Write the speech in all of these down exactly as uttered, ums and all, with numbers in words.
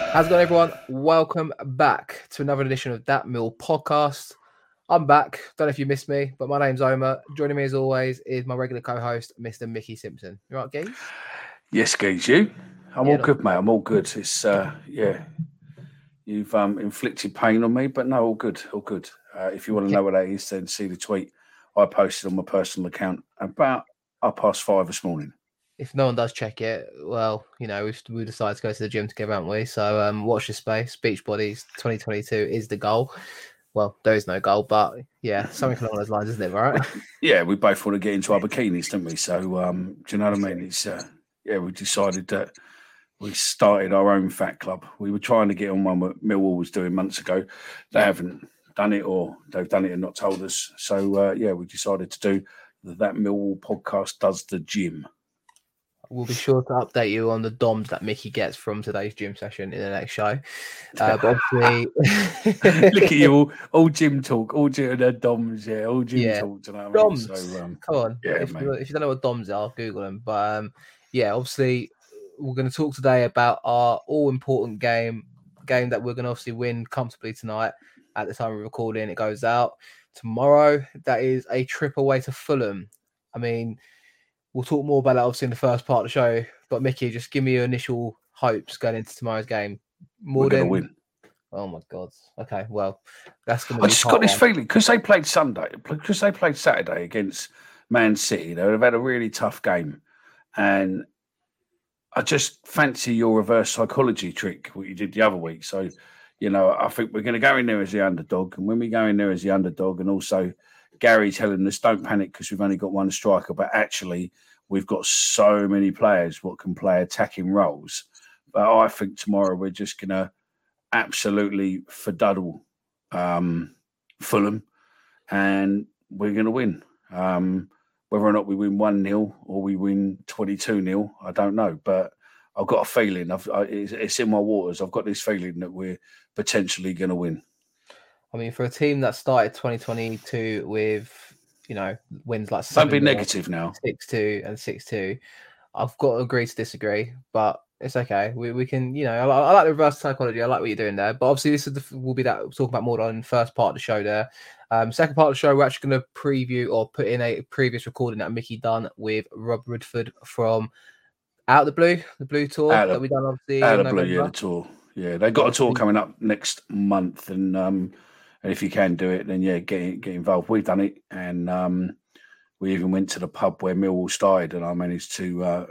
How's it going, everyone? Welcome back to another edition of That Mill podcast. I'm back. Don't know if you missed me, but my name's Omar. Joining me as always is my regular co-host, Mister Mickey Simpson. You right, Geese? Yes, Geese, you? I'm Yeah, all not good, mate. I'm all good. It's uh, yeah, you've um inflicted pain on me, but no, all good, all good. Uh, if you want to okay. know what that is, then see the tweet I posted on my personal account about up past five this morning. If no one does check it, well, you know, we've we decided to go to the gym together, haven't we? So um, watch this space. Beach Bodies twenty twenty-two is the goal. Well, there is no goal, but yeah, something along those lines, isn't it? Right? Yeah, we both want to get into our bikinis, don't we? So, um, do you know what I mean? It's uh, yeah, we decided that we started our own fat club. We were trying to get on one what Millwall was doing months ago. They haven't done it, or they've done it and not told us. So uh, yeah, we decided to do the That Millwall podcast does the gym. We'll be sure to update you on the D O Ms that Mickey gets from today's gym session in the next show. Uh, but obviously, look at you, all, all gym talk, all gym, uh, D O Ms, yeah, all gym yeah. talk. Do you know what D I O mean? Ms. So, um, Come on. yeah, if, mate. you, if you don't know what D O Ms are, Google them. But um, yeah, obviously, we're going to talk today about our all important game, game that we're going to obviously win comfortably tonight. At the time of recording, it goes out tomorrow. That is a trip away to Fulham. I mean, we'll talk more about that obviously in the first part of the show. But Mickey, just give me your initial hopes going into tomorrow's game. More We're going to than win. Oh my God. Okay, well, that's going to I be just part got this one. feeling because they played Sunday, because they played Saturday against Man City. They would have had a really tough game, and I just fancy your reverse psychology trick, what you did the other week. So, you know, I think we're going to go in there as the underdog, and when we go in there as the underdog, and also Gary telling us don't panic because we've only got one striker, but actually we've got so many players what can play attacking roles. But I think tomorrow we're just going to absolutely faduddle um, Fulham, and we're going to win. Um, whether or not we win one nil or we win twenty-two nil, I don't know. But I've got a feeling, I've, I, it's, it's in my waters. I've got this feeling that we're potentially going to win. I mean, for a team that started twenty twenty-two with, you know, wins like Don't be seven negative now. six two and six two, I've got to agree to disagree, but it's okay. We we can, you know, I, I like the reverse psychology. I like what you're doing there. But obviously, this is the, will be that we'll talk about more on the first part of the show there. Um, second part of the show, we're actually going to preview or put in a previous recording that Mickey done with Rob Woodford from Out of the Blue, the Blue Tour Out of, that we done obviously out in of Blue, November. yeah, the tour. Yeah, they got a tour coming up next month, and um, and if you can do it, then yeah, get get involved. We've done it, and um, we even went to the pub where Millwall started, and I managed to uh,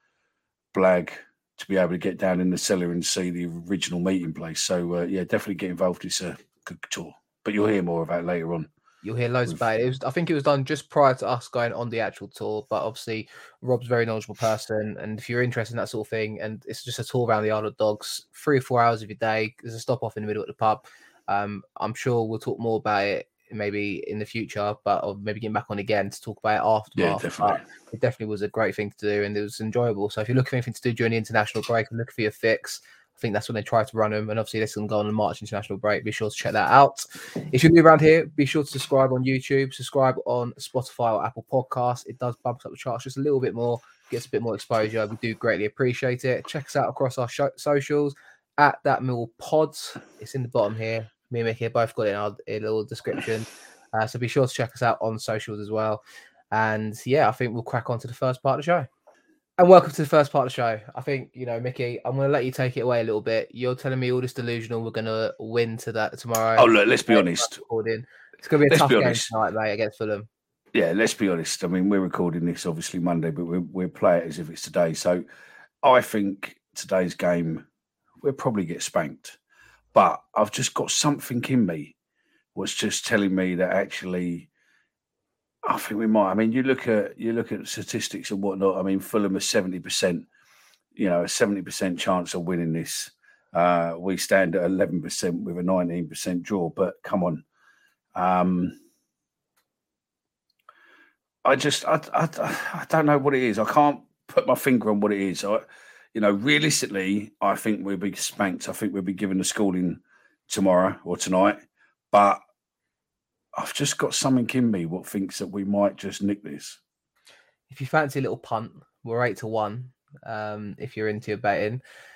blag to be able to get down in the cellar and see the original meeting place. So uh, yeah, definitely get involved. It's a good tour, but you'll hear more about it later on. You'll hear loads about it. It was, I think it was done just prior to us going on the actual tour, but obviously Rob's a very knowledgeable person, and if you're interested in that sort of thing, and it's just a tour around the Isle of Dogs, three or four hours of your day, there's a stop off in the middle at the pub. Um, I'm sure we'll talk more about it maybe in the future, but or maybe getting back on again to talk about it after. Yeah, definitely. But it definitely was a great thing to do, and it was enjoyable. So if you're looking for anything to do during the international break and looking for your fix, I think that's when they try to run them. And obviously, this can go on the March international break. Be sure to check that out. If you're new around here, be sure to subscribe on YouTube, subscribe on Spotify or Apple Podcasts. It does bump up the charts just a little bit more, gets a bit more exposure. We do greatly appreciate it. Check us out across our show- socials at That Mill Pods. It's in the bottom here. Me and Mickey both got it in our in a little description. Uh, so be sure to check us out on socials as well. And yeah, I think we'll crack on to the first part of the show. And welcome to the first part of the show. I think, you know, Mickey, I'm going to let you take it away a little bit. You're telling me all this delusional we're going to win to that tomorrow. Oh, look, let's be honest. It's going to be a let's tough be game honest. tonight, mate, against Fulham. Yeah, let's be honest. I mean, we're recording this obviously Monday, but we're, we're playing it as if it's today. So I think today's game, we'll probably get spanked. But I've just got something in me was just telling me that actually I think we might. I mean, you look at you look at statistics and whatnot. I mean, Fulham are seventy percent, you know, a seventy percent chance of winning this. Uh, we stand at eleven percent with a nineteen percent draw. But come on, um, I just I, I I don't know what it is. I can't put my finger on what it is. I, you know, realistically, I think we'll be spanked. I think we'll be given a schooling tomorrow or tonight. But I've just got something in me what thinks that we might just nick this. If you fancy a little punt, we're eight to one. Um, if you're into your betting,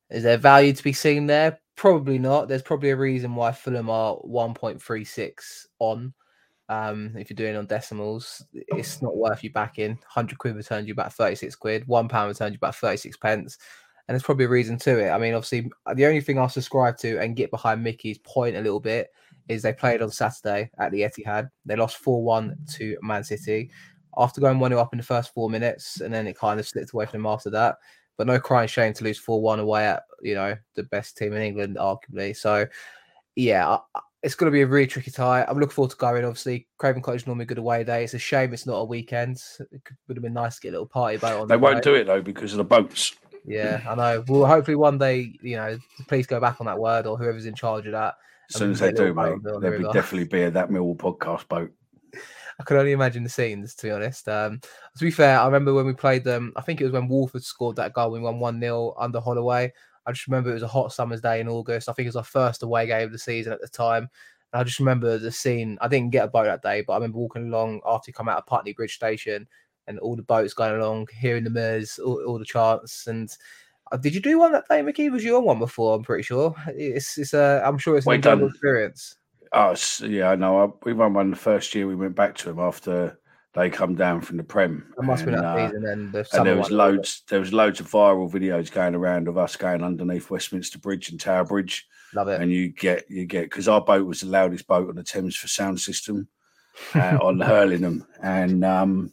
Is there value to be seen there? Probably not. There's probably a reason why Fulham are one point three six on. Um, if you're doing on decimals, it's not worth you backing. one hundred quid returns you about thirty-six quid. One pound returns you about thirty-six pence. And there's probably a reason to it. I mean, obviously, the only thing I'll subscribe to and get behind Mickey's point a little bit is they played on Saturday at the Etihad. They lost four one to Man City after going one nil up in the first four minutes, and then it kind of slipped away from them after that. But no crying shame to lose four one away at, you know, the best team in England, arguably. So, yeah, it's going to be a really tricky tie. I'm looking forward to going, obviously. Craven Cottage is normally a good away day. It's a shame it's not a weekend. It would have been nice to get a little party boat on. They the won't boat. do it, though, because of the boats. Yeah, I know. Well, hopefully one day, you know, please go back on that word or whoever's in charge of that. As soon as they do, mate, there'll be definitely be a that Millwall podcast boat. I can only imagine the scenes, to be honest. Um, to be fair, I remember when we played them, I think it was when Wolford scored that goal. We won one nil under Holloway. I just remember it was a hot summer's day in August. I think it was our first away game of the season at the time. And I just remember the scene. I didn't get a boat that day, but I remember walking along after you come out of Putney Bridge Station and all the boats going along, hearing the mirrors, all, all the chants. And uh, did you do one that day, Mickey? Was you on one before? I'm pretty sure. It's, it's a, I'm sure it's an incredible experience. Oh, yeah, I know. We won one the first year we went back to them after they come down from the Prem. It must and, have been that uh, season. And, the and there was loads. There was loads of viral videos going around of us going underneath Westminster Bridge and Tower Bridge. Love it. And you get you get because our boat was the loudest boat on the Thames for sound system uh, on Hurlingham, and um,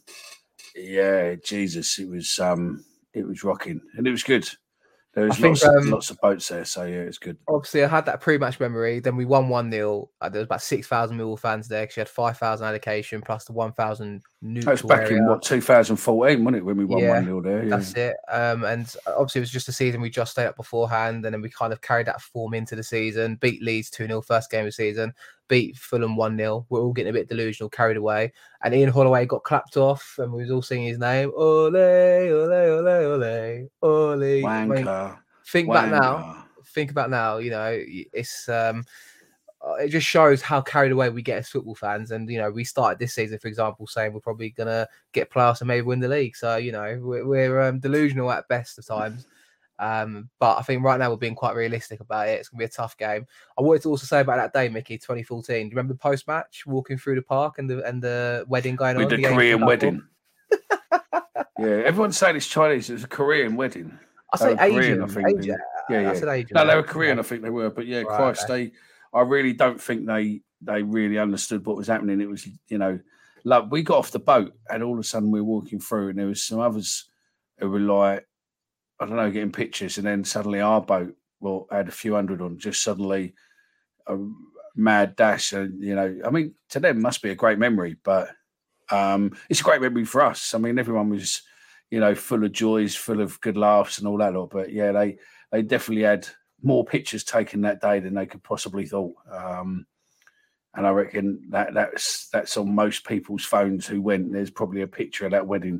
yeah, Jesus, it was um, it was rocking, and it was good. There was lots, think, um, lots of boats there, so yeah, it's good. Obviously, I had that pre-match memory. Then we won one nil. Uh, there was about six thousand Millwall fans there because you had five thousand allocation plus the one thousand neutral. That was back area. in, what, two thousand fourteen, wasn't it, when we won yeah, one nil there? Yeah. That's it. Um, and obviously, it was just a season we just stayed up beforehand, and then we kind of carried that form into the season, beat Leeds two nil first game of the season, beat Fulham one nil. We're all getting a bit delusional, carried away. And Ian Holloway got clapped off, and we was all singing his name. Ole, ole, ole, ole, ole. Wanker. I mean, Think Wanker. back now. Think about now. You know, it's um, it just shows how carried away we get as football fans. And you know, we started this season, for example, saying we're probably gonna get playoffs and maybe win the league. So you know, we're, we're um, delusional at best of times. Um, but I think right now we're being quite realistic about it. It's gonna be a tough game. I wanted to also say about that day, Mickey, twenty fourteen. Do you remember the post match walking through the park and the and the wedding going With on? The, the Korean wedding. Yeah, everyone's saying it's Chinese. It was a Korean wedding. I say Asian, Asian. I think. Asian. Yeah, yeah. I said Asian. No, they were Korean. I think they were. But yeah, Right, Christ, okay. they. I really don't think they they really understood what was happening. It was, you know, like we got off the boat and all of a sudden we were walking through and there was some others who were like, I don't know, getting pictures, and then suddenly our boat, well, had a few hundred on. Just suddenly a mad dash, and you know, I mean, to them must be a great memory, but um, it's a great memory for us. I mean, everyone was, you know, full of joys, full of good laughs and all that lot. But yeah, they they definitely had more pictures taken that day than they could possibly thought. Um, and I reckon that that's that's on most people's phones who went. There's probably a picture of that wedding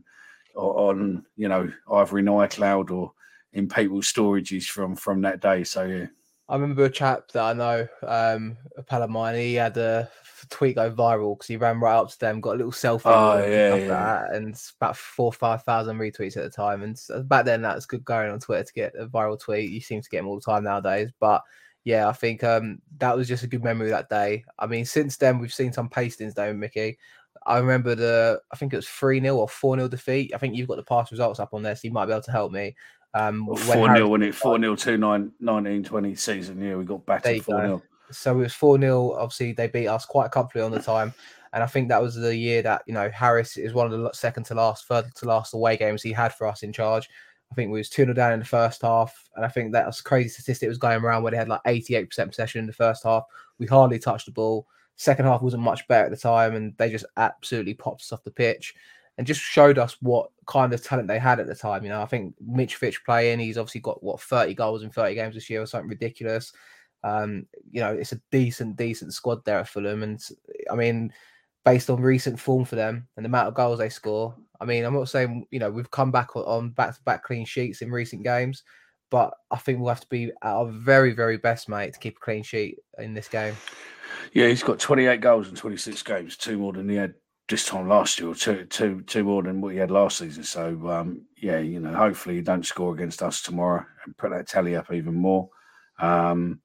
on, you know, either in iCloud or in people's storages from from that day. So yeah. I remember a chap that I know, um, a pal of mine, he had a tweet go viral because he ran right up to them, got a little selfie oh, and yeah, stuff yeah. like that, and about four or five thousand retweets at the time. And back then, that was good going on Twitter to get a viral tweet. You seem to get them all the time nowadays. But yeah, I think um, that was just a good memory that day. I mean, since then, we've seen some pastings, though, Mickey. I remember the, I think it was three nil or four nil defeat. I think you've got the past results up on there, so you might be able to help me. Um, four nil, when it four nil two nine nineteen twenty season. Yeah, we got battered four nil. So it was four nil. Obviously, they beat us quite comfortably on the time. And I think that was the year that, you know, Harris is one of the second to last, third to last away games he had for us in charge. I think we was two nil down in the first half. And I think that was a crazy statistic was going around where they had like eighty-eight percent possession in the first half. We hardly touched the ball. Second half wasn't much better at the time. And they just absolutely popped us off the pitch and just showed us what kind of talent they had at the time. You know, I think Mitch Fitch playing, he's obviously got, what, thirty goals in thirty games this year or something ridiculous. Um, you know, it's a decent, decent squad there at Fulham. And, I mean, based on recent form for them and the amount of goals they score, I mean, I'm not saying, you know, we've come back on back-to-back clean sheets in recent games, but I think we'll have to be at our very, very best, mate, to keep a clean sheet in this game. Yeah, he's got twenty-eight goals in twenty-six games, two more than he had this time last year, or two, two, two more than what he had last season. So, um, yeah, you know, hopefully he don't score against us tomorrow and put that tally up even more. Um,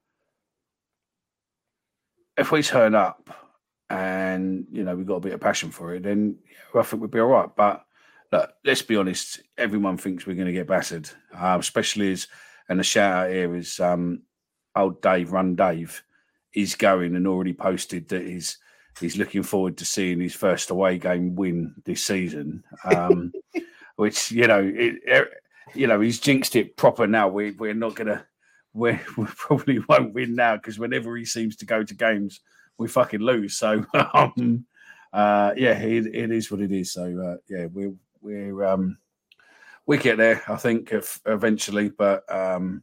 if we turn up and, you know, we've got a bit of passion for it, then yeah, I think we'll be all right. But look, let's be honest, everyone thinks we're going to get battered, uh, especially as, and the shout out here is um, old Dave, Run Dave, he's going and already posted that he's, he's looking forward to seeing his first away game win this season, um, which, you know, it, you know, he's jinxed it proper now. We, we're not going to, we we probably won't win now because whenever he seems to go to games, we fucking lose. So, um, uh, yeah, it, it is what it is. So, uh, yeah, we're, we're, um, we get there, I think, if, eventually, but um,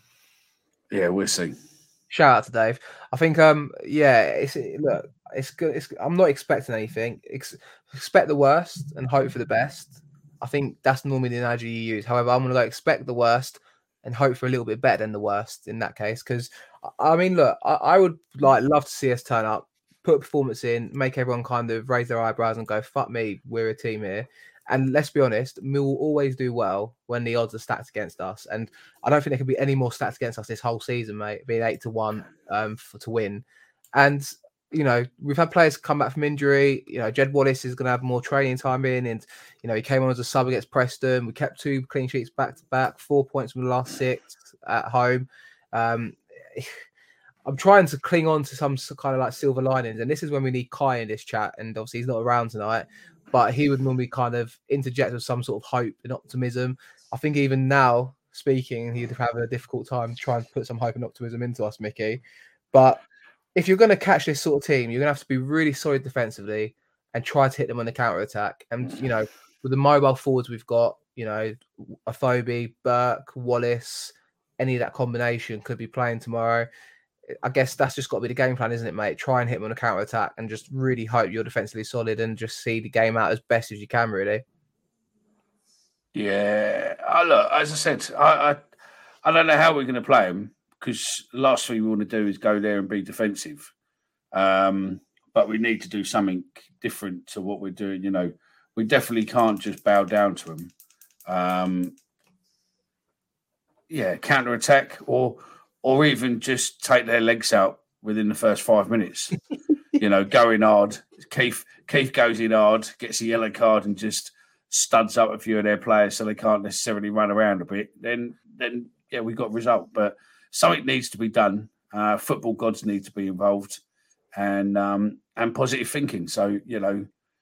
yeah, we'll see. Shout out to Dave. I think, um, yeah, it's look, it's good. It's, I'm not expecting anything. Ex- expect the worst and hope for the best. I think that's normally the analogy you use. However, I'm going to go expect the worst and hope for a little bit better than the worst in that case. Because I mean, look, I, I would like love to see us turn up, put a performance in, make everyone kind of raise their eyebrows and go, "Fuck me, we're a team here." And let's be honest, we will always do well when the odds are stacked against us. And I don't think there can be any more stacked against us this whole season, mate, being eight to one um, for, to win. And, you know, we've had players come back from injury. You know, Jed Wallace is going to have more training time in. And, you know, he came on as a sub against Preston. We kept two clean sheets back to back, four points from the last six at home. Um, I'm trying to cling on to some kind of like silver linings. And this is when we need Kai in this chat. And obviously he's not around tonight. But he would normally kind of interject with some sort of hope and optimism. I think even now, speaking, he'd have a difficult time trying to put some hope and optimism into us, Mickey. But if you're going to catch this sort of team, you're going to have to be really solid defensively and try to hit them on the counter-attack. And, you know, with the mobile forwards we've got, you know, Afobe, Burke, Wallace, any of that combination could be playing tomorrow. I guess that's just got to be the game plan, isn't it, mate? Try and hit them on a counter attack and just really hope you're defensively solid and just see the game out as best as you can, really. Yeah, I look, as I said, I, I I don't know how we're going to play them because the last thing we want to do is go there and be defensive. Um, but we need to do something different to what we're doing. You know, we definitely can't just bow down to them. Um, yeah, counter attack or. Or even just take their legs out within the first five minutes. You know, going hard. Keith Keith goes in hard, gets a yellow card, and just studs up a few of their players so they can't necessarily run around a bit. Then, then yeah, we got a result. But something needs to be done. Uh, football gods need to be involved, and um, and positive thinking. So you know,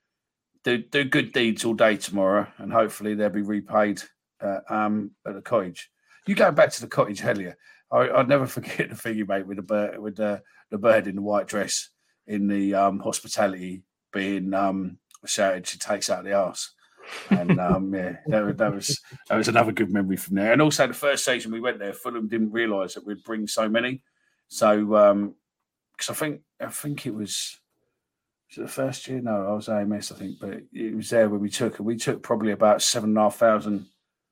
do do good deeds all day tomorrow, and hopefully they'll be repaid uh, um, at the cottage. You going back to the cottage, Hellier? I, I'd never forget the thing you made with the bird, with the, the bird in the white dress in the um, hospitality being um, shouted. She takes out the arse, and um, yeah, that, that was that was another good memory from there. And also the first season we went there, Fulham didn't realise that we'd bring so many. So because um, I think I think it was, was it the first year? No, I was A M S, I think, but it was there where we took we took probably about seven and a half thousand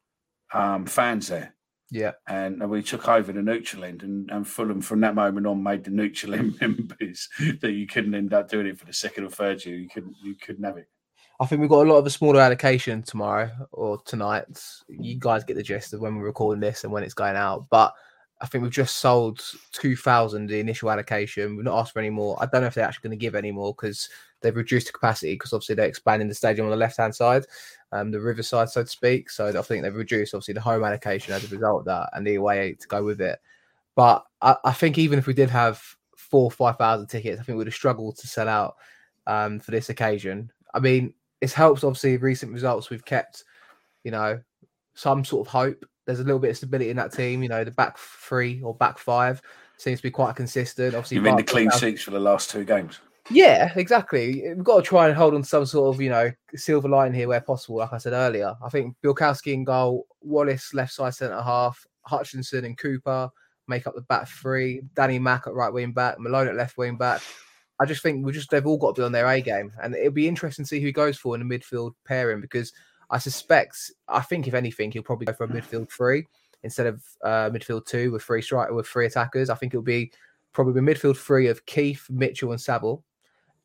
um, fans there. Yeah, and we took over the neutral end, and, and Fulham from that moment on made the neutral end members that you couldn't end up doing it for the second or third year. You couldn't, you couldn't have it. I think we've got a lot of a smaller allocation tomorrow or tonight. You guys get the gist of when we're recording this and when it's going out. But I think we've just sold two thousand the initial allocation. We've not asked for any more. I don't know if they're actually going to give any more because they've reduced the capacity because obviously they're expanding the stadium on the left-hand side, um, the riverside, so to speak. So I think they've reduced, obviously, the home allocation as a result of that and the away to go with it. But I, I think even if we did have four or five thousand tickets, I think we'd have struggled to sell out um, for this occasion. I mean, it helps, obviously, recent results. We've kept, you know, some sort of hope. There's a little bit of stability in that team. You know, the back three or back five seems to be quite consistent. Obviously, you mean the clean sheets for the last two games? Yeah, exactly. We've got to try and hold on to some sort of, you know, silver line here where possible. Like I said earlier, I think Bielkowski in goal, Wallace left side centre half, Hutchinson and Cooper make up the back three, Danny Mack at right wing back, Malone at left wing back. I just think we just they've all got to be on their A game, and it'll be interesting to see who he goes for in the midfield pairing because I suspect, I think if anything, he'll probably go for a midfield three instead of uh, midfield two with three strike with three attackers. I think it'll be probably a midfield three of Keith, Mitchell, and Saville.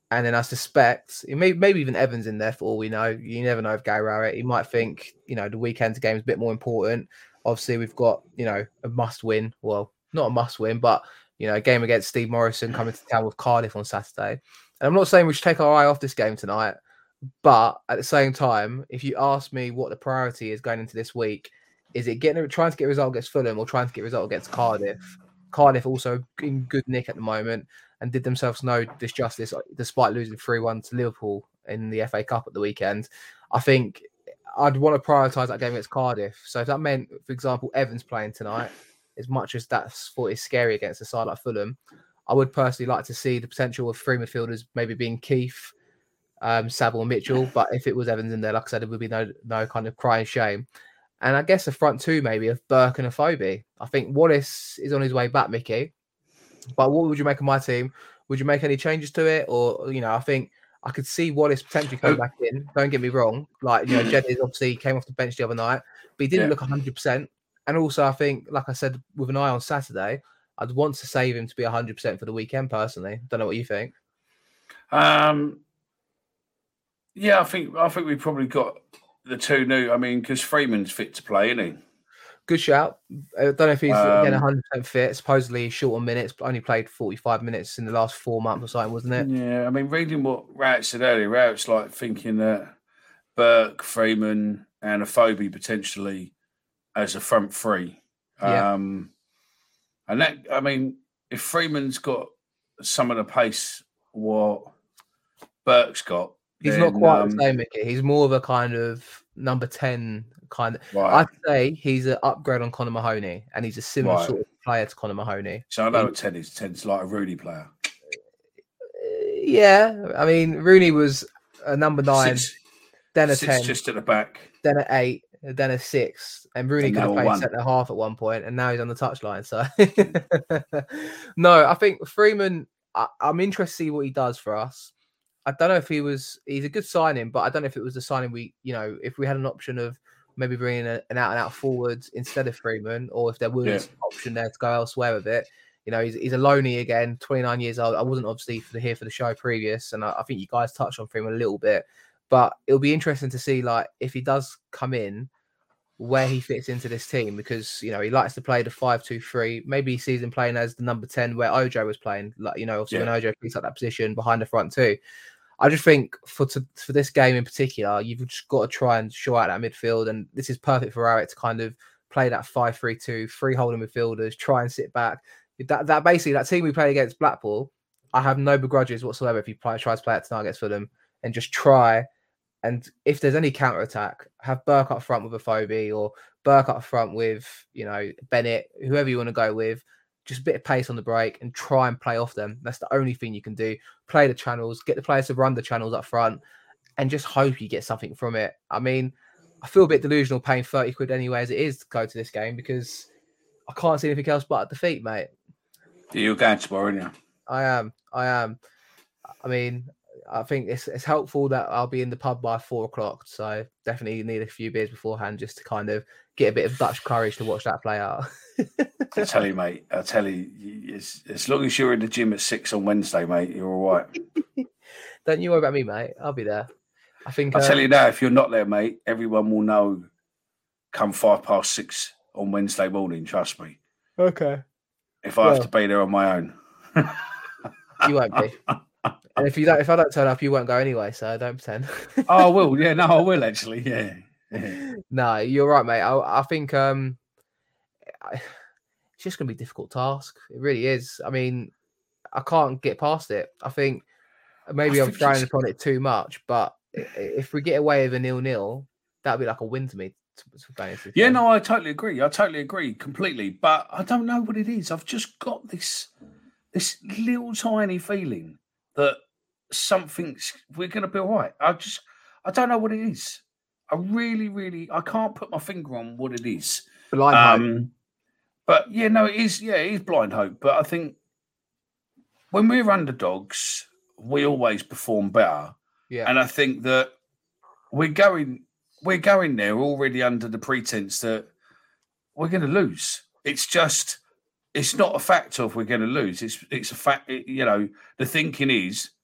And then I suspect maybe maybe even Evans in there for all we know. You never know if Gary Rowett. He might think, you know, the weekend's game is a bit more important. Obviously, we've got, you know, a must win. Well, not a must win, but, you know, a game against Steve Morrison coming to town with Cardiff on Saturday. And I'm not saying we should take our eye off this game tonight, but at the same time, if you ask me what the priority is going into this week, is it getting trying to get a result against Fulham or trying to get a result against Cardiff? Cardiff also in good nick at the moment and did themselves no disjustice despite losing three one to Liverpool in the F A Cup at the weekend. I think I'd want to prioritise that game against Cardiff. So if that meant, for example, Evans playing tonight, as much as that's thought is scary against a side like Fulham, I would personally like to see the potential of three midfielders maybe being Keith, um, Saville and Mitchell. But if it was Evans in there, like I said, it would be no no kind of crying shame. And I guess the front two maybe of Burke and Afobe. I think Wallace is on his way back, Mickey. But what would you make of my team? Would you make any changes to it? Or, you know, I think I could see Wallace potentially coming back in. Don't get me wrong. Like, you know, Jennings obviously came off the bench the other night, but he didn't yeah. look one hundred percent. And also, I think, like I said, with an eye on Saturday, I'd want to save him to be one hundred percent for the weekend, personally. Don't know what you think. Um, yeah, I think I think we probably got the two new. I mean, because Freeman's fit to play, isn't he? Good shout. I don't know if he's Um, again one hundred percent fit. Supposedly he's short on minutes, but only played forty-five minutes in the last four months or something, wasn't it? Yeah, I mean, reading what Rowett said earlier, Rowett's like thinking that Burke, Freeman, and Afobe potentially as a front three. Yeah. Um, and that, I mean, if Freeman's got some of the pace what Burke's got, he's then, not quite um, the same, Mickey. He's more of a kind of number ten kind of. Right. I'd say he's an upgrade on Conor Mahoney, and he's a similar Right. sort of player to Conor Mahoney. So I know He- what ten is. ten's like a Rooney player. yeah, I mean Rooney was a number nine, Six, then a six ten, just at the back. then a eight, then a six, and Rooney And could have now played one. centre half at one point, and now he's on the touchline. So, no, I think Freeman. I, I'm interested to see what he does for us. I don't know if he was. He's a good signing, but I don't know if it was the signing we, you know, if we had an option of maybe bringing a, an out and out forward instead of Freeman, or if there was Yeah. an option there to go elsewhere with it. You know, he's, he's a loanee again, twenty-nine years old. I wasn't obviously for the, here for the show previous, and I, I think you guys touched on Freeman a little bit, but it'll be interesting to see like if he does come in, where he fits into this team, because you know he likes to play the five two three. Maybe he sees him playing as the number ten where Ojo was playing. Like you know, obviously Yeah. when Ojo picks up that position behind the front two. I just think for to, for this game in particular, you've just got to try and show out that midfield, and this is perfect for Rowett to kind of play that five three two, three holding midfielders, try and sit back. That that basically that team we played against Blackpool, I have no begrudges whatsoever if he play, tries to play it tonight against Fulham and just try. And if there's any counter attack, have Burke up front with Afobe or Burke up front with, you know, Bennett, whoever you want to go with, just a bit of pace on the break and try and play off them. That's the only thing you can do. Play the channels, get the players to run the channels up front and just hope you get something from it. I mean, I feel a bit delusional paying thirty quid anyway as it is to go to this game because I can't see anything else but a defeat, mate. You're going tomorrow, aren't you? I am. I am. I mean, I think it's it's helpful that I'll be in the pub by four o'clock. So definitely need a few beers beforehand just to kind of get a bit of Dutch courage to watch that play out. I tell you, mate. I tell you, as, as long as you're in the gym at six on Wednesday, mate, you're all right. Don't you worry about me, mate. I'll be there. I think. I um, tell you now, if you're not there, mate, everyone will know. Come five past six on Wednesday morning. Trust me. Okay. If I Well. have to be there on my own, You won't be. And if you don't, if I don't turn up, you won't go anyway. So don't pretend. oh, I will. Yeah, no, I will actually. Yeah. yeah. No, you're right, mate. I, I think um, I, it's just gonna be a difficult task. It really is. I mean, I can't get past it. I think maybe I I'm think throwing it's- upon it too much, but i- if we get away with a nil-nil, that'd be like a win to me. to- to going into the Yeah, game. no, I totally agree. I totally agree completely. But I don't know what it is. I've just got this this little tiny feeling that something's we're going to be all right. I just I don't know what it is. I really, really I can't put my finger on what it is. Blind hope. Um, but yeah, no, it is. Yeah, it is blind hope. But I think when we're underdogs, we always perform better. Yeah, And I think that we're going we're going there already under the pretense that we're going to lose. It's just it's not a fact of we're going to lose. It's it's a fact. You know, the thinking is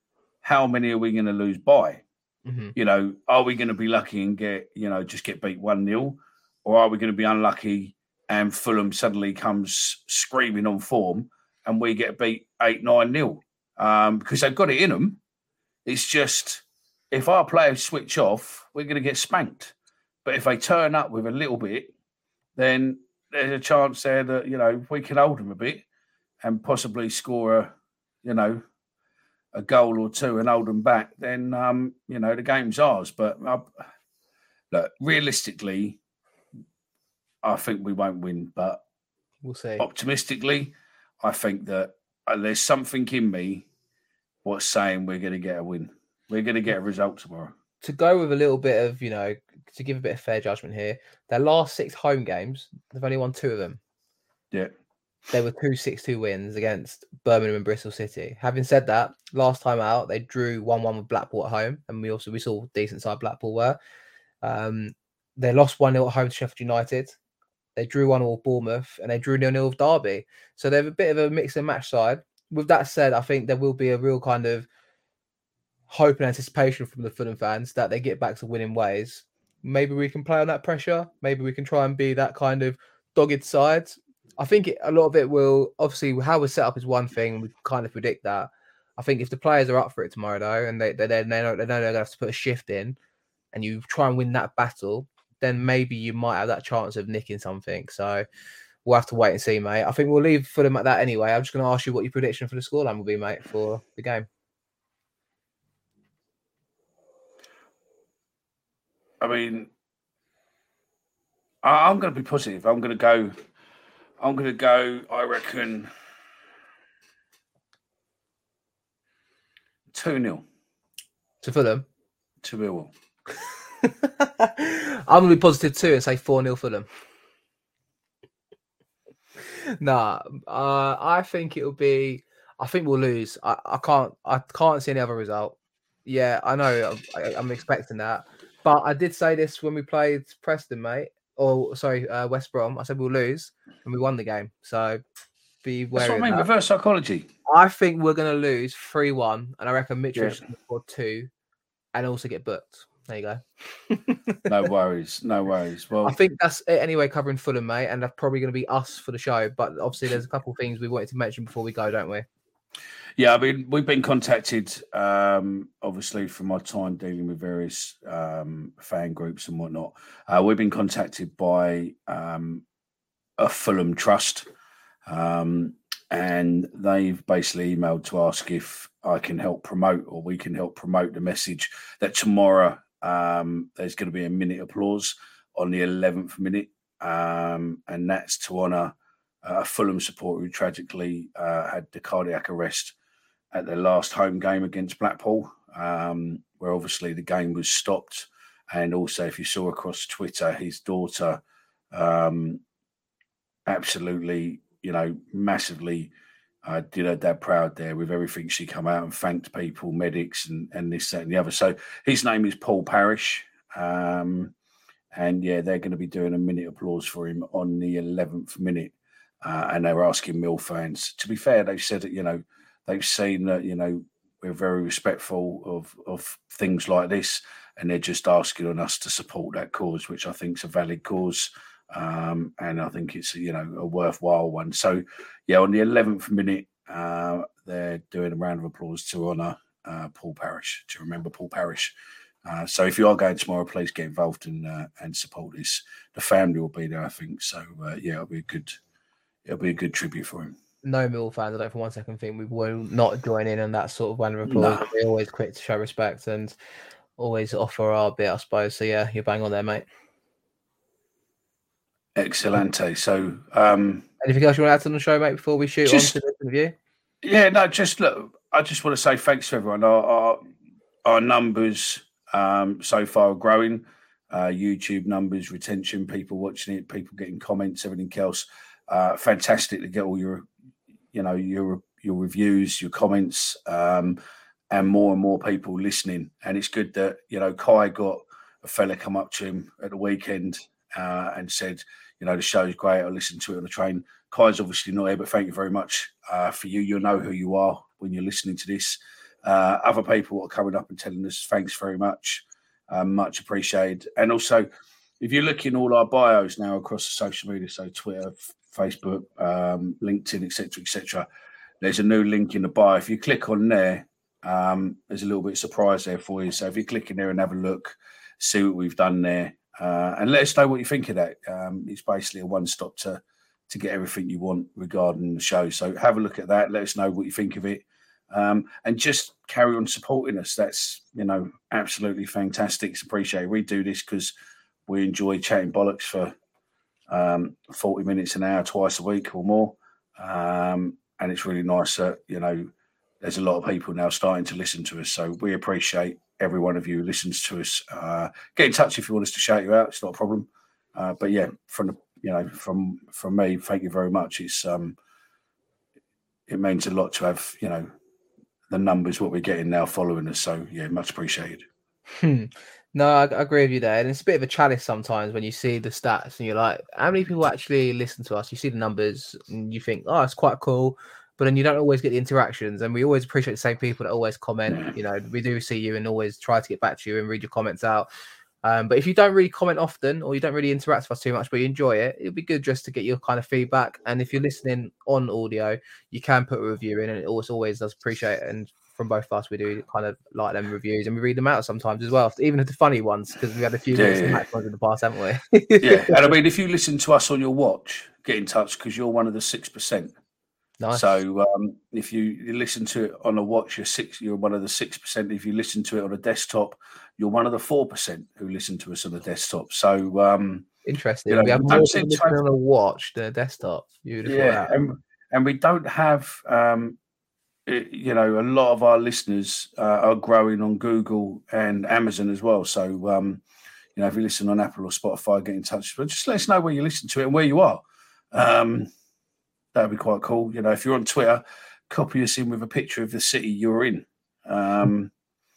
how many are we going to lose by? Mm-hmm. You know, are we going to be lucky and get, you know, just get beat one nil? Or are we going to be unlucky and Fulham suddenly comes screaming on form and we get beat eight nine nil? Um, because they've got it in them. It's just, if our players switch off, we're going to get spanked. But if they turn up with a little bit, then there's a chance there that, you know, we can hold them a bit and possibly score a, you know, a goal or two and hold them back, then, um, you know, the game's ours. But uh, look, realistically, I think we won't win. But we'll see. Optimistically, I think that uh, there's something in me what's saying we're going to get a win. We're going to get a result tomorrow. To go with a little bit of, you know, to give a bit of fair judgment here, their last six home games, they've only won two of them. Yeah. They were two six two wins against Birmingham and Bristol City. Having said that, last time out, they drew one one with Blackpool at home, and we also we saw decent side Blackpool were. Um, they lost one nil at home to Sheffield United. They drew one nil with Bournemouth, and they drew nil nil with Derby. So they're a bit of a mix and match side. With that said, I think there will be a real kind of hope and anticipation from the Fulham fans that they get back to winning ways. Maybe we can play on that pressure. Maybe we can try and be that kind of dogged side. I think it, a lot of it will, obviously, how we're set up is one thing. We kind of predict that. I think if the players are up for it tomorrow, though, and they, they, they, know, they know they're going to have to put a shift in, and you try and win that battle, then maybe you might have that chance of nicking something. So we'll have to wait and see, mate. I think we'll leave Fulham at that anyway. I'm just going to ask you what your prediction for the scoreline will be, mate, for the game. I mean, I'm going to be positive. I'm going to go, I'm going to go, I reckon, two nil. To Fulham? To Millwall. I'm going to be positive too and say four nil Fulham. Nah, uh, I think it'll be, I think we'll lose. I, I can't, I can't see any other result. Yeah, I know. I, I'm expecting that. But I did say this when we played Preston, mate. Or, sorry, uh, West Brom. I said we'll lose, and we won the game. So, be wary. That's what I mean, that. reverse psychology. I think we're going to lose three one, and I reckon Mitchell's Yeah. going to score two, and also get booked. There you go. No worries. No worries. Well, I think that's it anyway, covering Fulham, mate, and that's probably going to be us for the show. But obviously, there's a couple of things we wanted to mention before we go, don't we? Yeah, I mean, we've been contacted, um, obviously, from my time dealing with various um, fan groups and whatnot. Uh, we've been contacted by um, a Fulham trust, um, and they've basically emailed to ask if I can help promote, or we can help promote the message that tomorrow um, there's going to be a minute applause on the eleventh minute, um, and that's to honour a Fulham supporter who tragically uh, had the cardiac arrest at their last home game against Blackpool, um, where obviously the game was stopped. And also, if you saw across Twitter, his daughter um, absolutely, you know, massively uh, did her dad proud there with everything. She come out and thanked people, medics, and, and this, that, and the other. So his name is Paul Parrish. Um, and yeah, they're going to be doing a minute applause for him on the eleventh minute. Uh, and they were asking Mill fans. To be fair, they've said that, you know, they've seen that, you know, we're very respectful of, of things like this, and they're just asking on us to support that cause, which I think is a valid cause. Um, and I think it's, you know, a worthwhile one. So, yeah, on the eleventh minute, uh, they're doing a round of applause to honour uh, Paul Parrish, to remember Paul Parrish. Uh, so if you are going tomorrow, please get involved and uh, and support this. The family will be there, I think. So, uh, yeah, it'll be a good, it'll be a good tribute for him. No Mill fans, I don't for one second think we will not join in on that sort of round of applause. No. We're always quick to show respect and always offer our bit, I suppose. So, yeah, you're bang on there, mate. Excellente. So, um, anything else you want to add to the show, mate, before we shoot just, on to the interview? Yeah, no, just look, I just want to say thanks to everyone. Our, our, our numbers um, so far are growing. Uh, YouTube numbers, retention, people watching it, people getting comments, everything else. Uh, fantastic to get all your, you know, your your reviews, your comments, um, and more and more people listening. And it's good that, you know, Kai got a fella come up to him at the weekend uh, and said, you know, the show's great. I listened to it on the train. Kai's obviously not here, but thank you very much uh, for you. You'll know who you are when you're listening to this. Uh, other people are coming up and telling us thanks very much, um, much appreciated. And also, if you look in all our bios now across the social media, so Twitter, Facebook, um, LinkedIn, et cetera, et cetera, there's a new link in the bio. If you click on there, um, there's a little bit of surprise there for you. So if you click in there and have a look, see what we've done there, uh, and let us know what you think of that. Um, it's basically a one-stop to to get everything you want regarding the show. So have a look at that. Let us know what you think of it. Um, and just carry on supporting us. That's, you know, absolutely fantastic. It's appreciated. We do this because we enjoy chatting bollocks for um, forty minutes an hour, twice a week or more. Um, and it's really nice that, you know, there's a lot of people now starting to listen to us. So we appreciate every one of you who listens to us. Uh, get in touch if you want us to shout you out. It's not a problem. Uh, but yeah, from the, you know, from from me, thank you very much. It's um, it means a lot to have, you know, the numbers what we're getting now following us. So yeah, much appreciated. Hmm. No, I, I agree with you there. And it's a bit of a challenge sometimes when you see the stats and you're like, how many people actually listen to us? You see the numbers and you think, oh, it's quite cool. But then you don't always get the interactions. And we always appreciate the same people that always comment. Yeah. You know, we do see you and always try to get back to you and read your comments out. Um, but if you don't really comment often or you don't really interact with us too much, but you enjoy it, it'd be good just to get your kind of feedback. And if you're listening on audio, you can put a review in, and it always always does appreciate it. And from both of us, we do kind of like them reviews, and we read them out sometimes as well, even the funny ones, because we had a few yeah, yeah. ones in the past, haven't we? Yeah, and I mean, if you listen to us on your watch, get in touch because you're one of the six percent. Nice. So um, if you, you listen to it on a watch, you're six. You're one of the six percent. If you listen to it on a desktop, you're one of the four percent who listen to us on a desktop. So um, interesting. You know, we have we more don't people seem to listening have- on a watch than a desktop. Beautiful. yeah, and, and we don't have. Um, it- you know, a lot of our listeners uh, are growing on Google and Amazon as well. So um, you know, if you listen on Apple or Spotify, get in touch. But just let us know where you listen to it and where you are. Um, That'd be quite cool. You know, if you're on Twitter, copy us in with a picture of the city you're in. Um,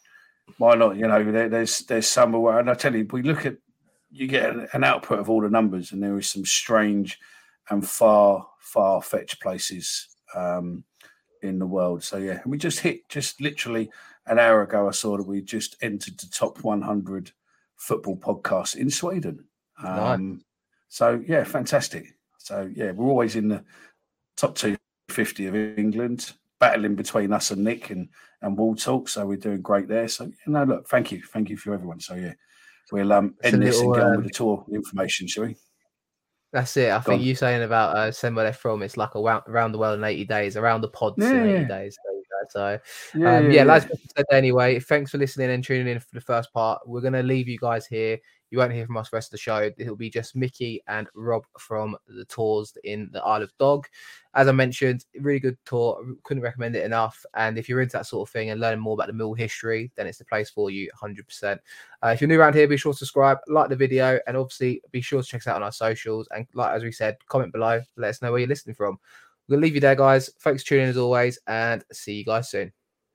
why not? You know, there, there's there's somewhere, and I tell you, we look at, you get an output of all the numbers, and there is some strange and far far fetched places um, in the world. So yeah, and we just hit just literally an hour ago. I saw that we just entered the top one hundred football podcasts in Sweden. Um, Nice. So yeah, fantastic. So yeah, we're always in the top two fifty of England, battling between us and Nick and, and Wall Talk. So we're doing great there. So, you know, look, thank you. Thank you for everyone. So, yeah, we'll um, end this little, and get on um, with the tour information, shall we? That's it. I Go think on. you saying about uh, send where they're from, it's like a wa- around the world in eighty days, around the pods Yeah, in eighty yeah. days. There you go. So, Yeah, um, yeah, yeah, yeah. like I said anyway, thanks for listening and tuning in for the first part. We're going to leave you guys here. You won't hear from us the rest of the show. It'll be just Mickey and Rob from the tours in the Isle of Dog. As I mentioned, really good tour. Couldn't recommend it enough. And if you're into that sort of thing and learning more about the Mill history, then it's the place for you, one hundred percent. Uh, if you're new around here, be sure to subscribe, like the video, and obviously be sure to check us out on our socials. And like as we said, comment below. Let us know where you're listening from. We're going to leave you there, guys. Thanks for tuning in as always, and see you guys soon.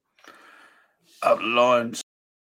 Up the lines.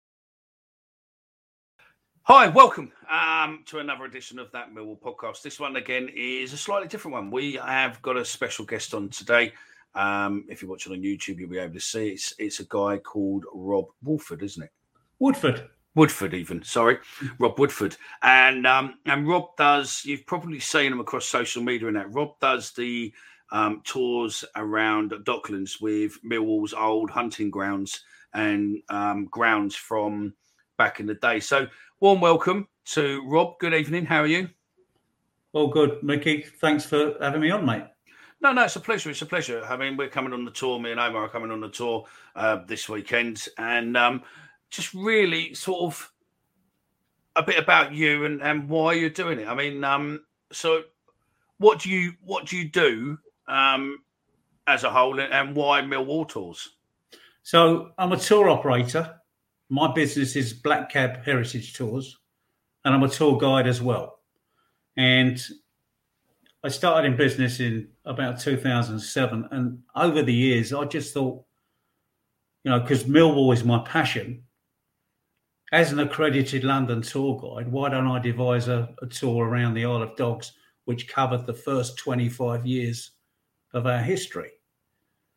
Hi, welcome um, to another edition of That Millwall podcast. This one, again, is a slightly different one. We have got a special guest on today. Um, if you're watching on YouTube, you'll be able to see it's, it's a guy called Rob Woodford, isn't it? Woodford. Woodford, even, sorry. Rob Woodford. And um, and Rob does, you've probably seen him across social media and that. Rob does the um, tours around Docklands with Millwall's old hunting grounds and um, grounds from back in the day. So, warm welcome to Rob. Good evening. How are you? All good, Mickey. Thanks for having me on, mate. No, no, it's a pleasure. It's a pleasure. I mean, we're coming on the tour. Me and Omar are coming on the tour uh, this weekend. And um, just really sort of a bit about you and, and why you're doing it. I mean, um, so what do you what do you do um, as a whole, and why Millwall Tours? So I'm a tour operator. My business is Black Cab Heritage Tours, and I'm a tour guide as well. And I started in business in about two thousand seven. And over the years, I just thought, you know, because Millwall is my passion, as an accredited London tour guide, why don't I devise a, a tour around the Isle of Dogs, which covered the first twenty-five years of our history?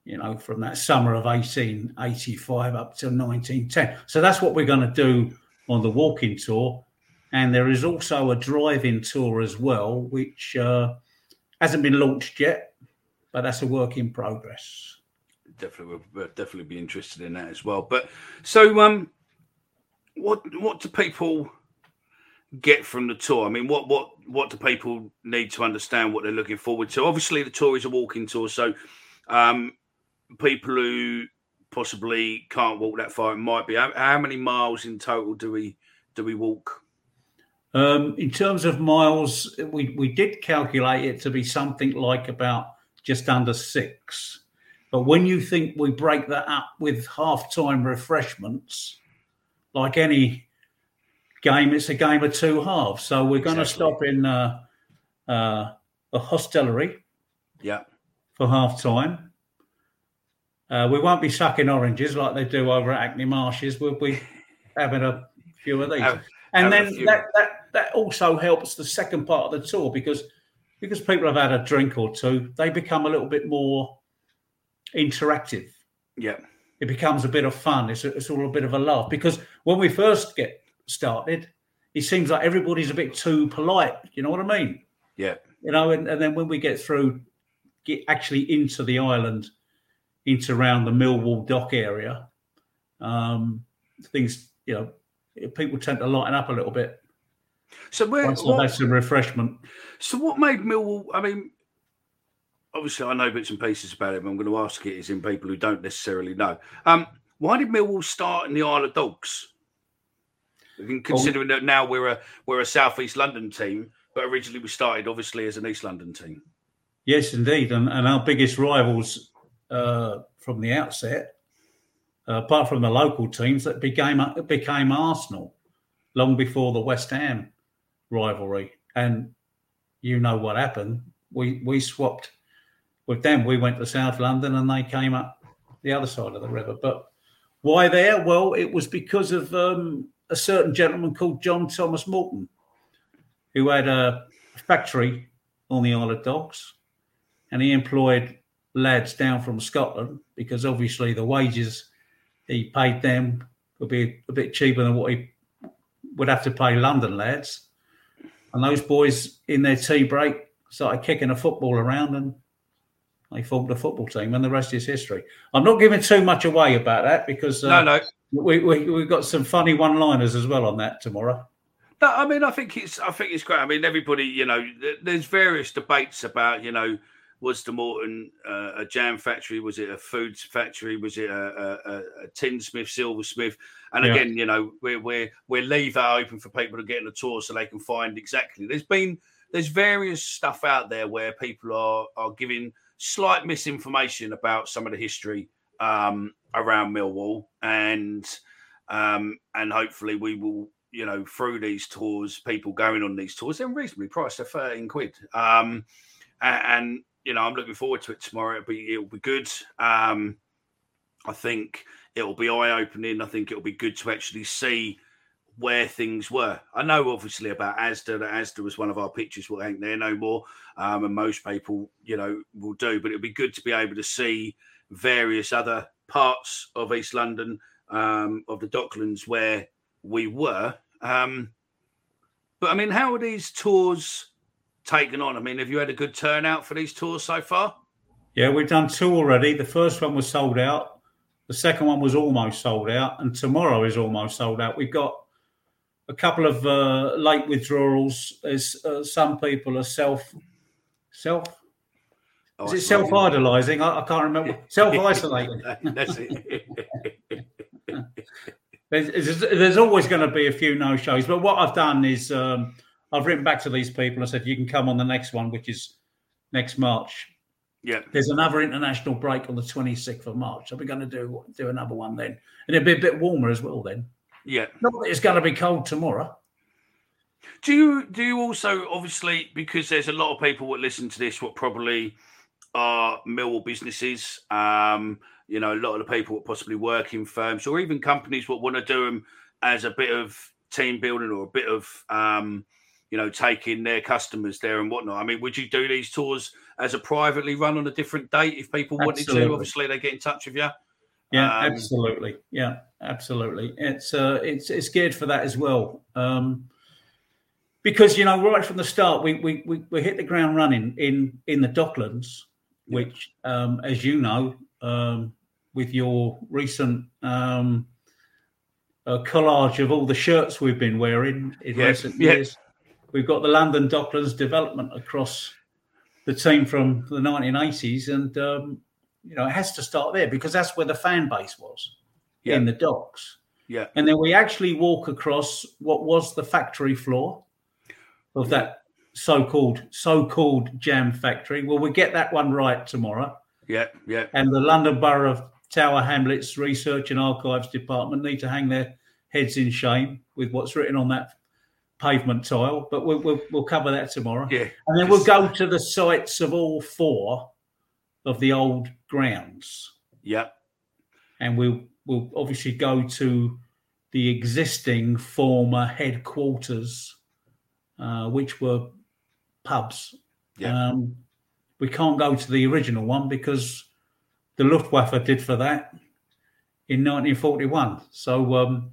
you know, from that summer of eighteen eighty-five up till nineteen ten. So that's what we're going to do on the walking tour. And there is also a driving tour as well, which uh, hasn't been launched yet, but that's a work in progress. Definitely, we'll definitely be interested in that as well. But so, um, what what do people get from the tour? I mean, what what what do people need to understand what they're looking forward to? Obviously, the tour is a walking tour, so um, people who possibly can't walk that far, it might be. How, how many miles in total do we do we walk? Um, in terms of miles, we, we did calculate it to be something like about just under six. But when you think we break that up with half-time refreshments, like any game, it's a game of two halves. So we're going exactly. to stop in uh, uh, a hostelry yeah. for half-time. Uh, we won't be sucking oranges like they do over at Hackney Marshes. We'll be having a few of these. Have, and have then that, that that also helps the second part of the tour because because people have had a drink or two, they become a little bit more interactive. Yeah. It becomes a bit of fun. It's, a, it's all a bit of a laugh because when we first get started, it seems like everybody's a bit too polite. You know what I mean? Yeah. You know, and, and then when we get through, get actually into the island, into around the Millwall dock area, um, things, you know, people tend to lighten up a little bit. So where Once I've had some refreshment. So what made Millwall? I mean, obviously I know bits and pieces about it, but I'm going to ask it as in people who don't necessarily know. Um, why did Millwall start in the Isle of Dogs? Considering well, that now we're a we're a South East London team, but originally we started obviously as an East London team. Yes, indeed, and, and our biggest rivals uh, from the outset, uh, apart from the local teams, that became became Arsenal long before the West Ham rivalry. And you know what happened. We we swapped with them. We went to South London and they came up the other side of the river. But why there? Well, it was because of um, a certain gentleman called John Thomas Morton, who had a factory on the Isle of Dogs, and he employed lads down from Scotland because obviously the wages he paid them would be a bit cheaper than what he would have to pay London lads. And those boys in their tea break started kicking a football around and they formed a football team, and the rest is history. I'm not giving too much away about that because uh, no, no. We, we, we've got some funny one-liners as well on that tomorrow. No, I mean, I think it's I think it's great. I mean, everybody, you know, there's various debates about, you know, was the Morton uh, a jam factory? Was it a food factory? Was it a, a, a tinsmith, silversmith? And yeah. again, you know, we're we're we leave that open for people to get on a tour so they can find exactly. There's been there's various stuff out there where people are are giving slight misinformation about some of the history um, around Millwall, and um, and hopefully we will, you know, through these tours, people going on these tours, they're reasonably priced at thirteen quid. Um, and, and, you know, I'm looking forward to it tomorrow. It'll be, it'll be good. Um, I think it'll be eye-opening. I think it'll be good to actually see where things were. I know, obviously, about Asda. That Asda was one of our pictures. Well, ain't there no more. Um, and most people, you know, will do. But it'll be good to be able to see various other parts of East London, um, of the Docklands where we were. Um, but, I mean, how are these tours taken on? I mean, have you had a good turnout for these tours so far? Yeah, we've done two already. The first one was sold out. The second one was almost sold out. And tomorrow is almost sold out. We've got a couple of uh, late withdrawals. As uh, some people are self, self, oh, is it self-idolizing? I, I can't remember. Self-isolating. That's it. there's, there's always going to be a few no-shows. But what I've done is um, I've written back to these people and said, you can come on the next one, which is next March. Yeah. There's another international break on the twenty-sixth of March. So we're going to do do another one then. And it'll be a bit warmer as well then. Yeah. Not that it's going to be cold tomorrow. Do you do you also, obviously, because there's a lot of people that listen to this what probably are Millwall businesses, um, you know, a lot of the people that possibly work in firms or even companies what want to do them as a bit of team building or a bit of, um, you know, taking their customers there and whatnot. I mean, would you do these tours as a privately run on a different date if people wanted Absolutely. to? Obviously, they get in touch with you. Yeah, Um, absolutely. Yeah, absolutely. It's uh, it's it's geared for that as well. Um, because you know, right from the start, we we we, we hit the ground running in in the Docklands, Yeah. which, um, as you know, um, with your recent um, uh, collage of all the shirts we've been wearing in Yeah, recent yeah. years, we've got the London Docklands development across the team from the nineteen eighties, and um, you know, it has to start there because that's where the fan base was, Yeah. in the docks. Yeah. And then we actually walk across what was the factory floor of that so-called so-called jam factory. Well, we get that one right tomorrow. Yeah, yeah. And the London Borough of Tower Hamlets Research and Archives Department need to hang their heads in shame with what's written on that pavement tile. But we'll, we'll, we'll cover that tomorrow. Yeah. And then we'll go to the sites of all four of the old grounds. Yeah. And we'll, we'll obviously go to the existing former headquarters, uh, which were pubs. Yeah. Um, we can't go to the original one because the Luftwaffe did for that in nineteen forty-one. So, um,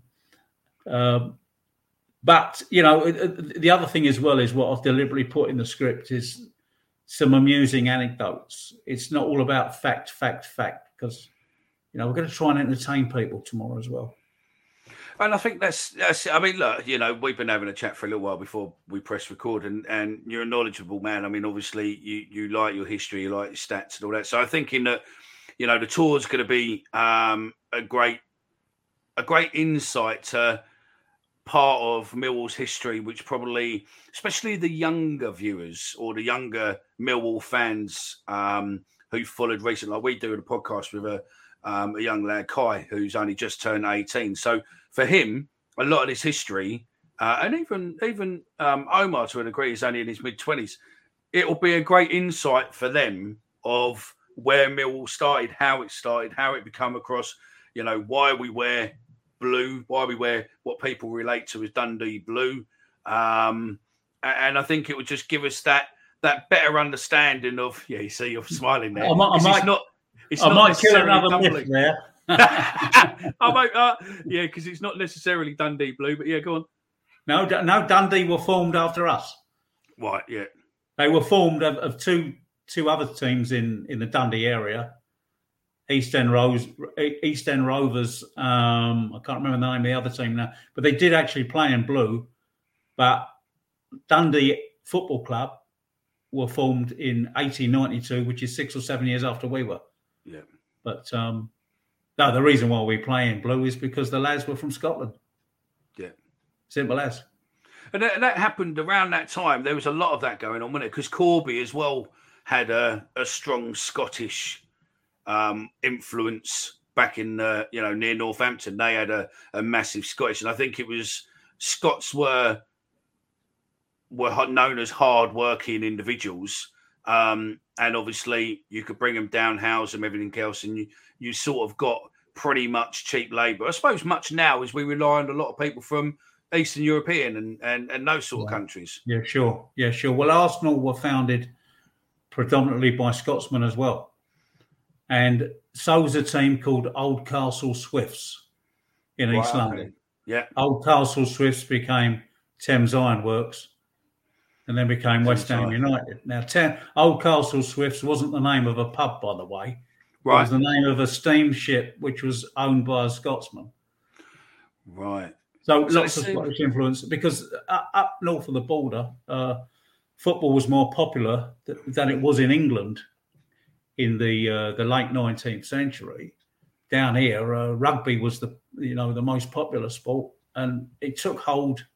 uh, but, you know, the other thing as well is what I've deliberately put in the script is some amusing anecdotes. It's not all about fact, fact, fact, because, you know, we're going to try and entertain people tomorrow as well. And I think that's, that's, I mean, look, you know, we've been having a chat for a little while before we press record, and, and you're a knowledgeable man. I mean, obviously, you, you like your history, you like your stats and all that. So I'm thinking that, you know, the tour's going to be um, a great, a great insight to part of Millwall's history, which probably, especially the younger viewers or the younger Millwall fans um, who followed recently, like we do a podcast with a, um, a young lad, Kai, who's only just turned eighteen. So for him, a lot of this history, uh, and even even um, Omar, to a degree, is only in his mid-twenties, it will be a great insight for them of where Millwall started, how it started, how it become across, you know, why we wear blue, why we wear what people relate to as Dundee blue. Um, and I think it would just give us that that better understanding of, yeah, you see, you're smiling there. I might, I might, it's not, it's I not might kill necessarily another Dundee. myth there. I might, uh, yeah, because it's not necessarily Dundee blue, but yeah, go on. No, no, Dundee were formed after us. Right, yeah. They were formed of, of two two other teams in, in the Dundee area. East End Rose, East End Rovers. Um, I can't remember the name of the other team now, but they did actually play in blue. But Dundee Football Club were formed in eighteen ninety-two, which is six or seven years after we were. Yeah. But um, no, the reason why we play in blue is because the lads were from Scotland. Yeah. Simple as. And that, that happened around that time. There was a lot of that going on, wasn't it? Because Corby as well had a, a strong Scottish um, influence back in, uh, you know, near Northampton. They had a, a massive Scottish. And I think it was Scots were were known as hard-working individuals. Um, and obviously you could bring them down, house them, everything else. And you, you sort of got pretty much cheap labour. I suppose much now is we rely on a lot of people from Eastern European and, and, and those sort yeah. of countries. Yeah, sure. Yeah, sure. Well, Arsenal were founded predominantly by Scotsmen as well. And so was a team called Oldcastle Swifts in Right, East okay. London. Yeah. Oldcastle Swifts became Thames Ironworks and then became West Ham United. Now, Tem- Oldcastle Swifts wasn't the name of a pub, by the way. Right. It was the name of a steamship which was owned by a Scotsman. Right. So, So lots of it's- Scottish influence because up, up north of the border, uh, football was more popular th- than it was in England in the uh, the late nineteenth century. Down here, uh, rugby was the you know the most popular sport, and it took hold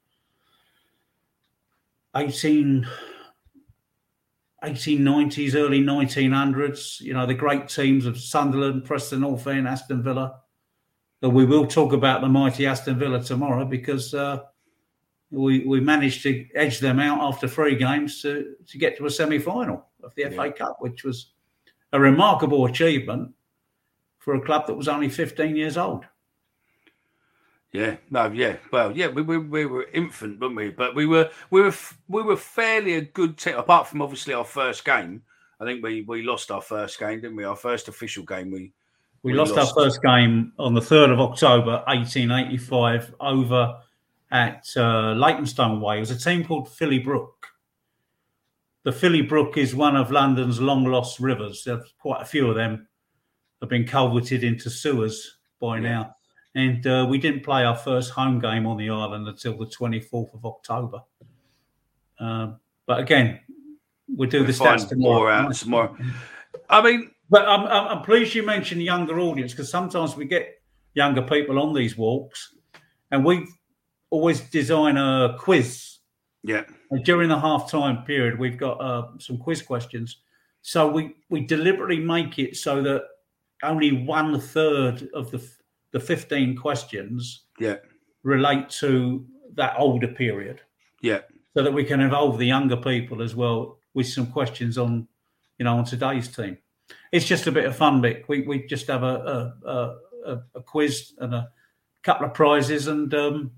eighteen, eighteen nineties, early nineteen hundreds. You know the great teams of Sunderland, Preston North End, Aston Villa. But we will talk about the mighty Aston Villa tomorrow because uh, we we managed to edge them out after three games to, to get to a semi-final of the Yeah. F A Cup, which was a remarkable achievement for a club that was only fifteen years old. Yeah, no, yeah, well, yeah, we, we we were infant, weren't we? But we were we were we were fairly a good team. Apart from obviously our first game, I think we we lost our first game, didn't we? Our first official game, we we, we lost, lost our first game on the third of October, eighteen eighty-five, over at uh, Leytonstone Way. It was a team called Philly Brook. The Philly Brook is one of London's long lost rivers. There's quite a few of them have been culverted into sewers by yeah. now. And uh, we didn't play our first home game on the island until the twenty-fourth of October. Um, but again, we'll do we'll the stats tomorrow. More out tomorrow. I mean, but I'm, I'm pleased you mentioned the younger audience, because sometimes we get younger people on these walks, and we always design a quiz. Yeah. And during the half-time period, we've got uh, some quiz questions. So we, we deliberately make it so that only one third of the the fifteen questions yeah. relate to that older period. Yeah. So that we can involve the younger people as well with some questions on, you know, on today's team. It's just a bit of fun, Mick. We we just have a a, a, a quiz and a couple of prizes, and um,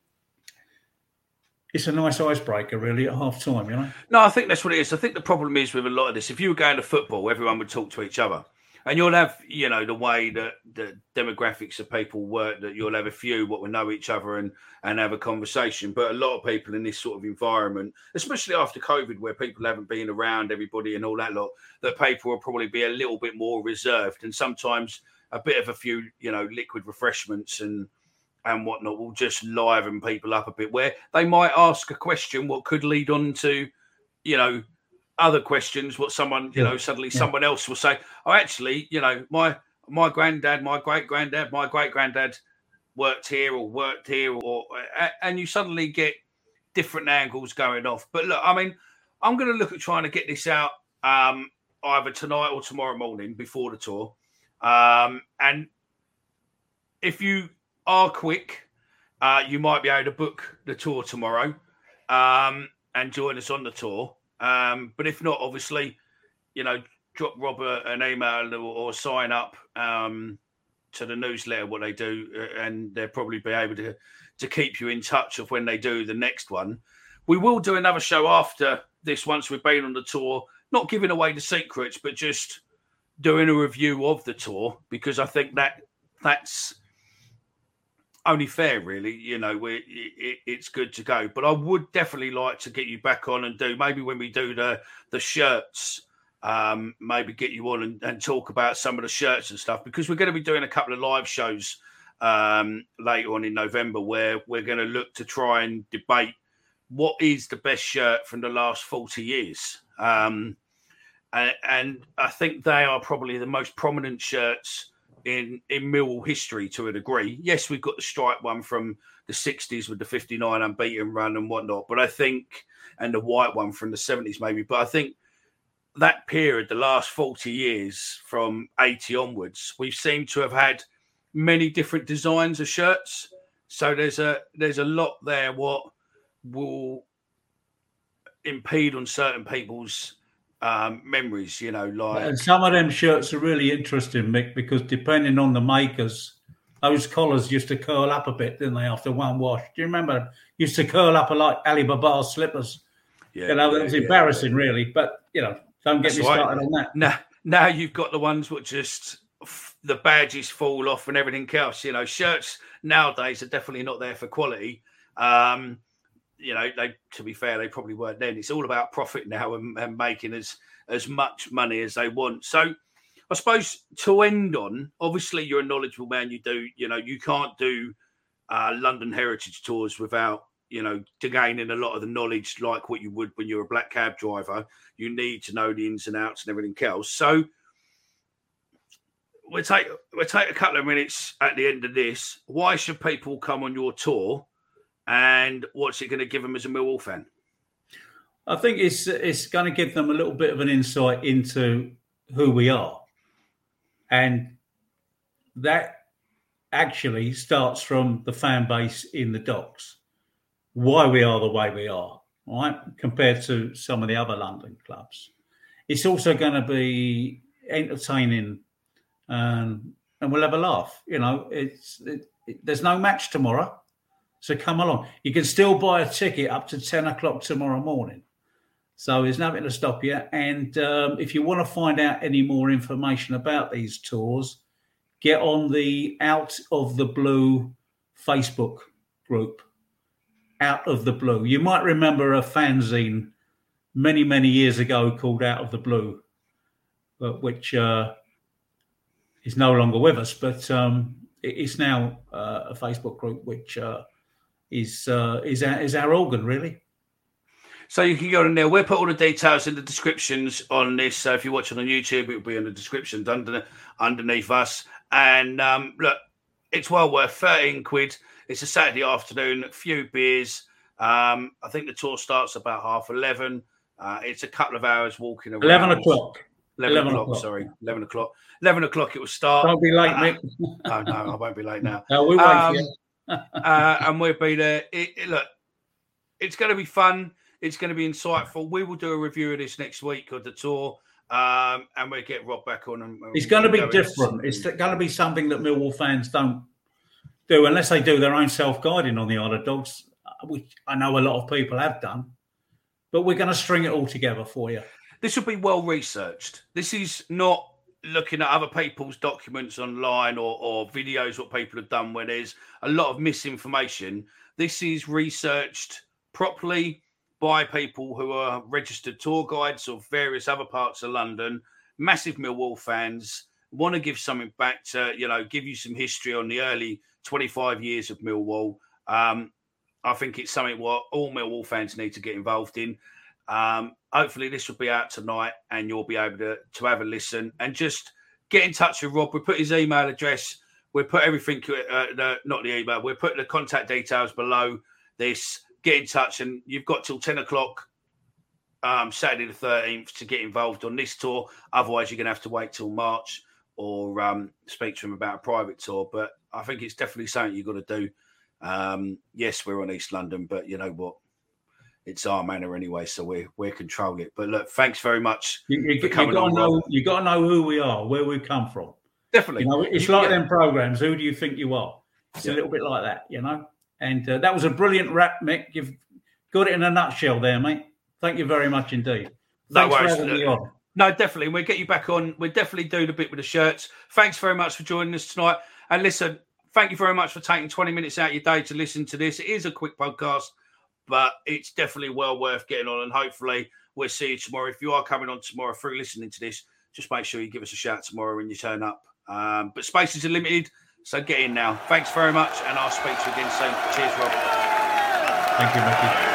it's a nice icebreaker, really, at half time, you know? No, I think that's what it is. I think the problem is with a lot of this, if you were going to football, everyone would talk to each other. And you'll have, you know, the way that the demographics of people work, that you'll have a few what will know each other and, and have a conversation. But a lot of people in this sort of environment, especially after COVID, where people haven't been around everybody and all that lot, that people will probably be a little bit more reserved. And sometimes a bit of a few, you know, liquid refreshments and and whatnot will just liven people up a bit, where they might ask a question what could lead on to, you know, other questions, what someone, you yeah. know, suddenly yeah. someone else will say, oh, actually, you know, my my granddad, my great-granddad, my great-granddad worked here or worked here, or and you suddenly get different angles going off. But look, I mean, I'm going to look at trying to get this out um, either tonight or tomorrow morning before the tour. Um, and if you are quick, uh, you might be able to book the tour tomorrow um, and join us on the tour. Um, but if not, obviously, you know, drop Rob a, an email or, or sign up um, to the newsletter, what they do, and they'll probably be able to, to keep you in touch of when they do the next one. We will do another show after this once we've been on the tour, not giving away the secrets, but just doing a review of the tour, because I think that that's only fair, really. You know, we it, it's good to go. But I would definitely like to get you back on and do, maybe when we do the the shirts, um, maybe get you on and, and talk about some of the shirts and stuff, because we're going to be doing a couple of live shows um, later on in November, where we're going to look to try and debate what is the best shirt from the last forty years. Um, and, and I think they are probably the most prominent shirts in in Millwall history to a degree. Yes, we've got the stripe one from the sixties with the fifty-nine unbeaten run and whatnot, but I think, and the white one from the seventies maybe, but I think that period, the last forty years from eighty onwards, we seem to have had many different designs of shirts. So there's a there's a lot there what will impede on certain people's um memories, you know, like, and some of them shirts are really interesting, Mick, because depending on the makers, those collars used to curl up a bit, didn't they, after one wash? Do you remember? Used to curl up like Ali Baba's slippers. Yeah, you know, yeah, it was yeah, embarrassing, yeah. really. But you know, don't get That's me started right. on that. Now, now you've got the ones which just the badges fall off and everything else. You know, shirts nowadays are definitely not there for quality. Um, You know, they, to be fair, they probably weren't then. It's all about profit now and, and making as, as much money as they want. So I suppose to end on, obviously you're a knowledgeable man. You do, you know, you can't do uh, London Heritage Tours without, you know, to gaining a lot of the knowledge like what you would when you're a black cab driver. You need to know the ins and outs and everything else. So we'll take, we'll take a couple of minutes at the end of this. Why should people come on your tour? And what's it going to give them as a Millwall fan? I think it's it's going to give them a little bit of an insight into who we are. And that actually starts from the fan base in the Docks. Why we are the way we are, right? Compared to some of the other London clubs. It's also going to be entertaining, um, and we'll have a laugh. You know, it's... It, there's no match tomorrow, so come along. You can still buy a ticket up to ten o'clock tomorrow morning. So there's nothing to stop you. And um, if you want to find out any more information about these tours, get on the Out of the Blue Facebook group. Out of the Blue. You might remember a fanzine many, many years ago called Out of the Blue, but which uh, is no longer with us. But um, it's now uh, a Facebook group which uh, is uh, is our, is our organ, really. So you can go in there. We'll put all the details in the descriptions on this. So if you're watching on YouTube, it'll be in the description under, underneath us. And um, look, it's well worth thirteen quid. It's a Saturday afternoon, a few beers. Um, I think the tour starts about half eleven. Uh, it's a couple of hours walking around. Eleven o'clock. Eleven, eleven o'clock, o'clock. Sorry, eleven o'clock. Eleven o'clock. It will start. Don't be late, uh, Mick. Oh no, I won't be late now. No, we'll wait um, for you. uh, and we'll be there. It, it, look, it's going to be fun. It's going to be insightful. We will do a review of this next week of the tour, um, and we'll get Rob back on. And, it's going to be different. It's going to be something that Millwall fans don't do unless they do their own self-guiding on the Isle of Dogs, which I know a lot of people have done. But we're going to string it all together for you. This will be well researched. This is not looking at other people's documents online or, or videos what people have done where there's a lot of misinformation. This is researched properly by people who are registered tour guides of various other parts of London, massive Millwall fans, want to give something back to, you know, give you some history on the early twenty-five years of Millwall. Um, I think it's something what all Millwall fans need to get involved in. Um, hopefully this will be out tonight and you'll be able to, to have a listen and just get in touch with Rob. We'll put his email address. We'll put everything, uh, the, not the email, we'll put the contact details below this. Get in touch, and you've got till ten o'clock um, Saturday the thirteenth to get involved on this tour. Otherwise, you're going to have to wait till March or um, speak to him about a private tour. But I think it's definitely something you've got to do. Um, yes, we're on East London, but you know what? It's our manor anyway, so we we control it. But look, thanks very much. You, you, for you coming got on, to know. Rob. You got to know who we are, where we come from. Definitely, you know, it's you, like yeah. them programs. Who do you think you are? It's yeah. a little bit like that, you know. And uh, that was a brilliant rap, Mick. You've got it in a nutshell there, mate. Thank you very much indeed. No Thanks worries. for having me on. No, definitely. We'll get you back on. We'll definitely do the bit with the shirts. Thanks very much for joining us tonight. And listen, thank you very much for taking twenty minutes out of your day to listen to this. It is a quick podcast, but it's definitely well worth getting on. And hopefully we'll see you tomorrow. If you are coming on tomorrow through listening to this, just make sure you give us a shout tomorrow when you turn up. Um, but spaces are limited, so get in now. Thanks very much, and I'll speak to you again soon. Cheers, Rob. Thank you, Mickey.